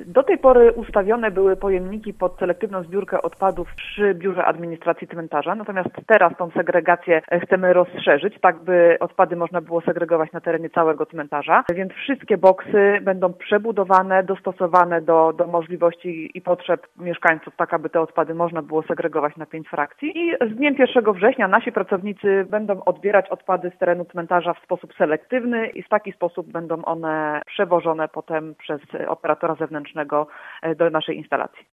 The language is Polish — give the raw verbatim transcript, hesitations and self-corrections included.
Do tej pory ustawione były pojemniki pod selektywną zbiórkę odpadów przy Biurze Administracji Cmentarza, natomiast teraz tą segregację chcemy rozszerzyć, tak by odpady można było segregować na terenie całego cmentarza, więc wszystkie boksy będą przebudowane, dostosowane do, do możliwości i potrzeb mieszkańców, tak aby te odpady można było segregować na pięć frakcji i z dniem pierwszego września nasi pracownicy będą odbierać odpady z terenu cmentarza w sposób selektywny i w taki sposób będą one przewożone potem przez operatora zewnętrznego do naszej instalacji.